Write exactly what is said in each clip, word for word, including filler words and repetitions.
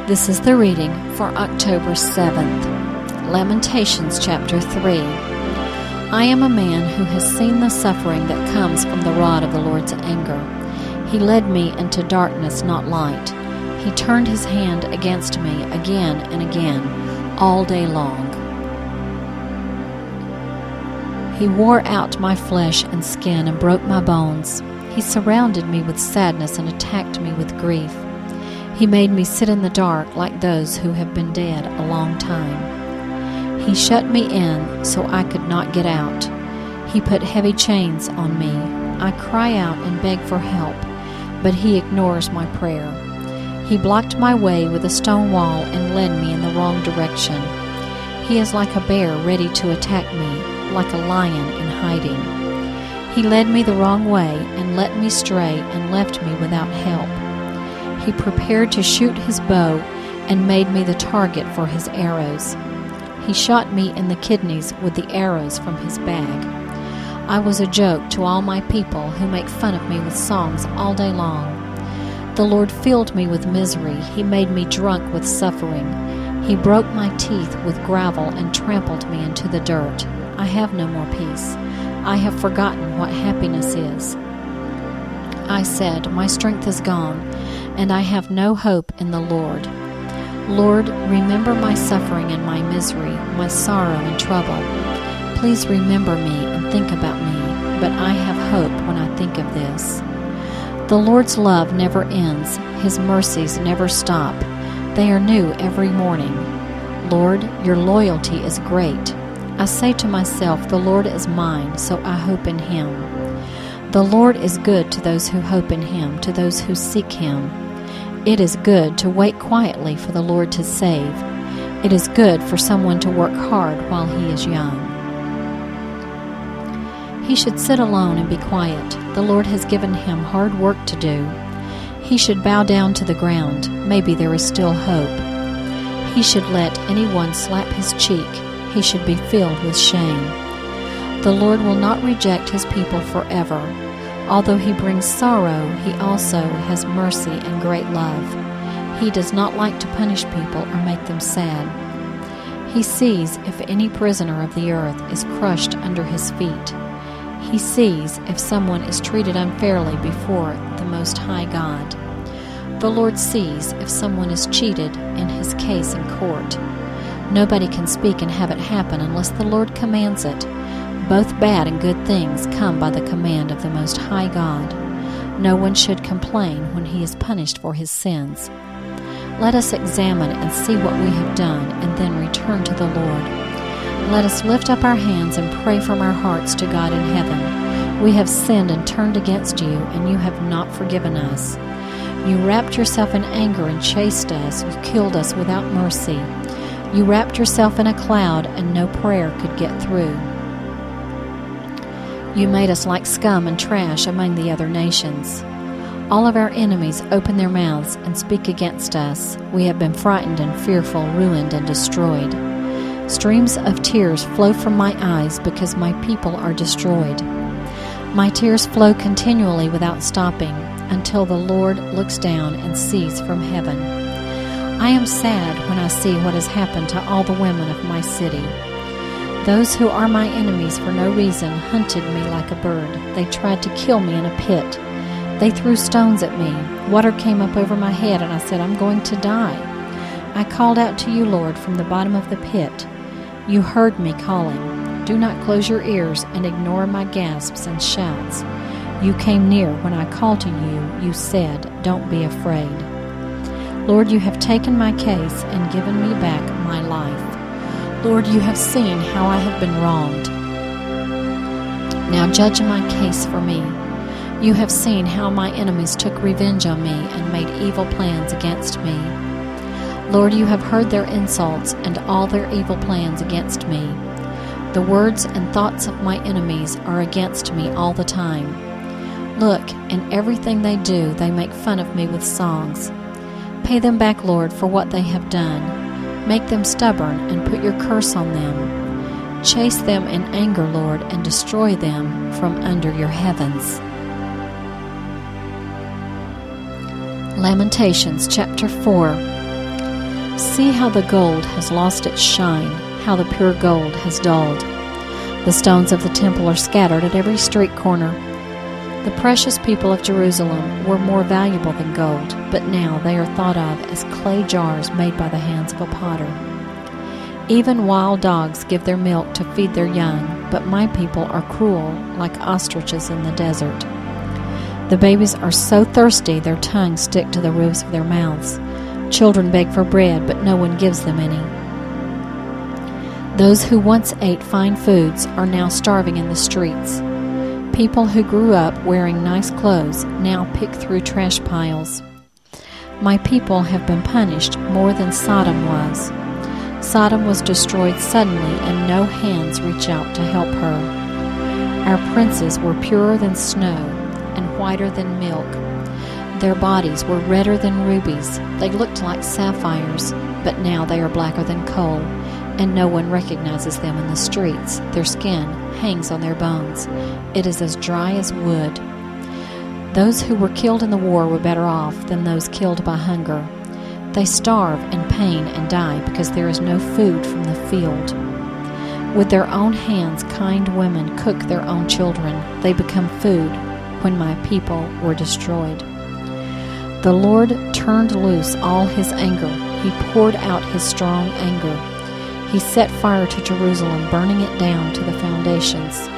This is the reading for October seventh. Lamentations chapter three. I am a man who has seen the suffering that comes from the rod of the Lord's anger. He led me into darkness, not light. He turned his hand against me again and again, all day long. He wore out my flesh and skin and broke my bones. He surrounded me with sadness and attacked me with grief. He made me sit in the dark like those who have been dead a long time. He shut me in so I could not get out. He put heavy chains on me. I cry out and beg for help, but he ignores my prayer. He blocked my way with a stone wall and led me in the wrong direction. He is like a bear ready to attack me, like a lion in hiding. He led me the wrong way and let me stray and left me without help. He prepared to shoot his bow and made me the target for his arrows. He shot me in the kidneys with the arrows from his bag. I was a joke to all my people who make fun of me with songs all day long. The Lord filled me with misery. He made me drunk with suffering. He broke my teeth with gravel and trampled me into the dirt. I have no more peace. I have forgotten what happiness is. I said, my strength is gone, and I have no hope in the Lord. Lord, remember my suffering and my misery, my sorrow and trouble. Please remember me and think about me, but I have hope when I think of this. The Lord's love never ends. His mercies never stop. They are new every morning. Lord, your loyalty is great. I say to myself, the Lord is mine, so I hope in him. The Lord is good to those who hope in him, to those who seek him. It is good to wait quietly for the Lord to save. It is good for someone to work hard while he is young. He should sit alone and be quiet. The Lord has given him hard work to do. He should bow down to the ground. Maybe there is still hope. He should let anyone slap his cheek. He should be filled with shame. The Lord will not reject his people forever. Although he brings sorrow, he also has mercy and great love. He does not like to punish people or make them sad. He sees if any prisoner of the earth is crushed under his feet. He sees if someone is treated unfairly before the Most High God. The Lord sees if someone is cheated in his case in court. Nobody can speak and have it happen unless the Lord commands it. Both bad and good things come by the command of the Most High God. No one should complain when he is punished for his sins. Let us examine and see what we have done, and then return to the Lord. Let us lift up our hands and pray from our hearts to God in heaven. We have sinned and turned against you, and you have not forgiven us. You wrapped yourself in anger and chased us. You killed us without mercy. You wrapped yourself in a cloud, and no prayer could get through. You made us like scum and trash among the other nations. All of our enemies open their mouths and speak against us. We have been frightened and fearful, ruined and destroyed. Streams of tears flow from my eyes because my people are destroyed. My tears flow continually without stopping until the Lord looks down and sees from heaven. I am sad when I see what has happened to all the women of my city. Those who are my enemies for no reason hunted me like a bird. They tried to kill me in a pit. They threw stones at me. Water came up over my head, and I said, I'm going to die. I called out to you, Lord, from the bottom of the pit. You heard me calling. Do not close your ears and ignore my gasps and shouts. You came near when I called to you. You said, don't be afraid. Lord, you have taken my case and given me back my life. Lord, you have seen how I have been wronged. Now judge my case for me. You have seen how my enemies took revenge on me and made evil plans against me. Lord, you have heard their insults and all their evil plans against me. The words and thoughts of my enemies are against me all the time. Look, in everything they do, they make fun of me with songs. Pay them back, Lord, for what they have done. Make them stubborn and put your curse on them. Chase them in anger, Lord, and destroy them from under your heavens. Lamentations chapter four. See how the gold has lost its shine, how the pure gold has dulled. The stones of the temple are scattered at every street corner. The precious people of Jerusalem were more valuable than gold, but now they are thought of as clay jars made by the hands of a potter. Even wild dogs give their milk to feed their young, but my people are cruel like ostriches in the desert. The babies are so thirsty their tongues stick to the roofs of their mouths. Children beg for bread, but no one gives them any. Those who once ate fine foods are now starving in the streets. People who grew up wearing nice clothes now pick through trash piles. My people have been punished more than Sodom was. Sodom was destroyed suddenly, and no hands reach out to help her. Our princes were purer than snow and whiter than milk. Their bodies were redder than rubies. They looked like sapphires, but now they are blacker than coal, and no one recognizes them in the streets. Their skin hangs on their bones. It is as dry as wood. Those who were killed in the war were better off than those killed by hunger. They starve in pain and die because there is no food from the field. With their own hands, kind women cook their own children. They become food when my people were destroyed. The Lord turned loose all his anger. He poured out his strong anger. He set fire to Jerusalem, burning it down to the foundations.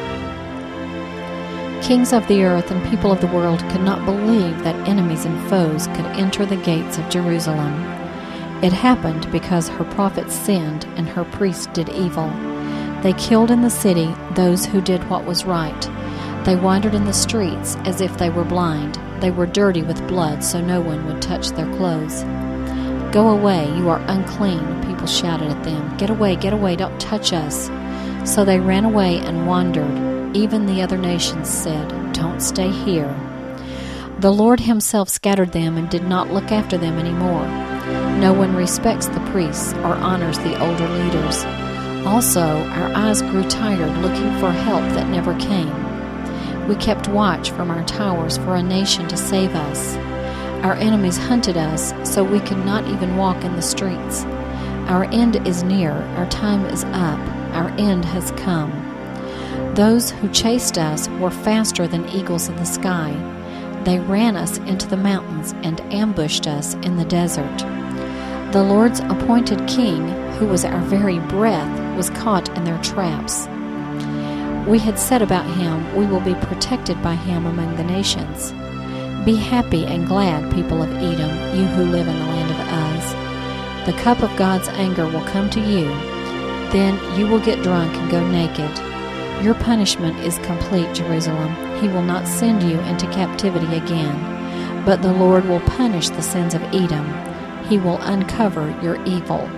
Kings of the earth and people of the world could not believe that enemies and foes could enter the gates of Jerusalem. It happened because her prophets sinned and her priests did evil. They killed in the city those who did what was right. They wandered in the streets as if they were blind. They were dirty with blood, so no one would touch their clothes. "Go away, you are unclean," people shouted at them. "Get away, get away, don't touch us." So they ran away and wandered. Even the other nations said, "Don't stay here." The Lord himself scattered them and did not look after them anymore. No one respects the priests or honors the older leaders. Also, our eyes grew tired looking for help that never came. We kept watch from our towers for a nation to save us. Our enemies hunted us, so we could not even walk in the streets. Our end is near, our time is up, our end has come. Those who chased us were faster than eagles in the sky. They ran us into the mountains and ambushed us in the desert. The Lord's appointed king, who was our very breath, was caught in their traps. We had said about him, "We will be protected by him among the nations." Be happy and glad, people of Edom, you who live in the land of Uz. The cup of God's anger will come to you. Then you will get drunk and go naked. Your punishment is complete, Jerusalem. He will not send you into captivity again, but the Lord will punish the sins of Edom. He will uncover your evil.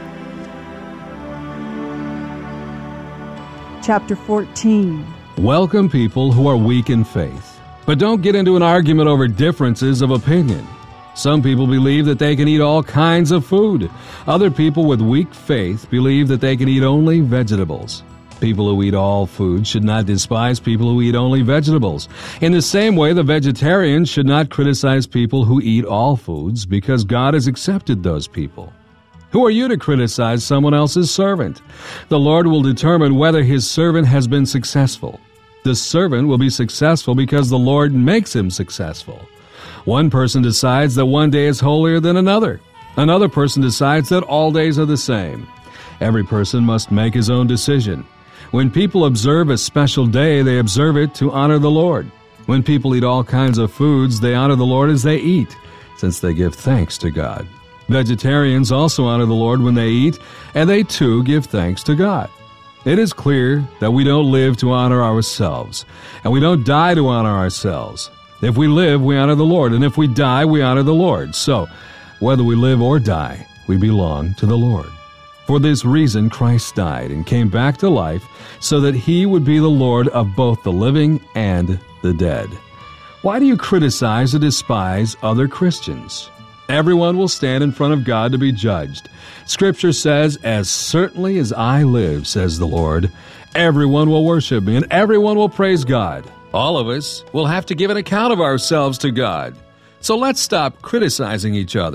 Chapter fourteen. Welcome people who are weak in faith, but don't get into an argument over differences of opinion. Some people believe that they can eat all kinds of food. Other people with weak faith believe that they can eat only vegetables. People who eat all food should not despise people who eat only vegetables. In the same way, the vegetarians should not criticize people who eat all foods because God has accepted those people. Who are you to criticize someone else's servant? The Lord will determine whether his servant has been successful. The servant will be successful because the Lord makes him successful. One person decides that one day is holier than another. Another person decides that all days are the same. Every person must make his own decision. When people observe a special day, they observe it to honor the Lord. When people eat all kinds of foods, they honor the Lord as they eat, since they give thanks to God. Vegetarians also honor the Lord when they eat, and they too give thanks to God. It is clear that we don't live to honor ourselves, and we don't die to honor ourselves. If we live, we honor the Lord, and if we die, we honor the Lord. So, whether we live or die, we belong to the Lord. For this reason, Christ died and came back to life so that he would be the Lord of both the living and the dead. Why do you criticize or despise other Christians? Everyone will stand in front of God to be judged. Scripture says, "As certainly as I live, says the Lord, everyone will worship me and everyone will praise God." All of us will have to give an account of ourselves to God. So let's stop criticizing each other.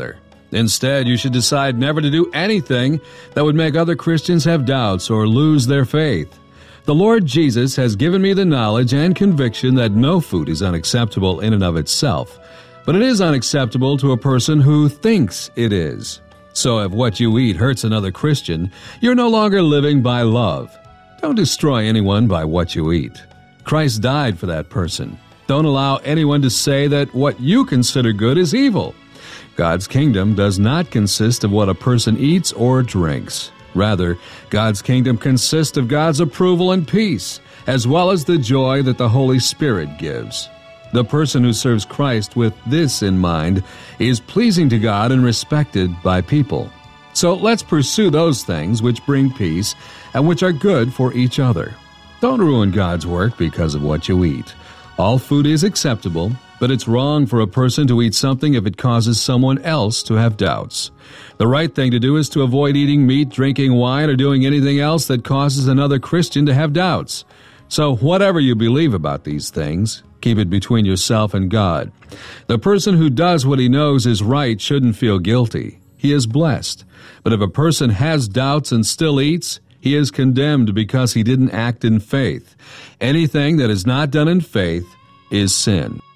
Instead, you should decide never to do anything that would make other Christians have doubts or lose their faith. The Lord Jesus has given me the knowledge and conviction that no food is unacceptable in and of itself, but it is unacceptable to a person who thinks it is. So if what you eat hurts another Christian, you're no longer living by love. Don't destroy anyone by what you eat. Christ died for that person. Don't allow anyone to say that what you consider good is evil. God's kingdom does not consist of what a person eats or drinks. Rather, God's kingdom consists of God's approval and peace, as well as the joy that the Holy Spirit gives. The person who serves Christ with this in mind is pleasing to God and respected by people. So let's pursue those things which bring peace and which are good for each other. Don't ruin God's work because of what you eat. All food is acceptable, but it's wrong for a person to eat something if it causes someone else to have doubts. The right thing to do is to avoid eating meat, drinking wine, or doing anything else that causes another Christian to have doubts. So whatever you believe about these things, keep it between yourself and God. The person who does what he knows is right shouldn't feel guilty. He is blessed. But if a person has doubts and still eats, he is condemned because he didn't act in faith. Anything that is not done in faith is sin.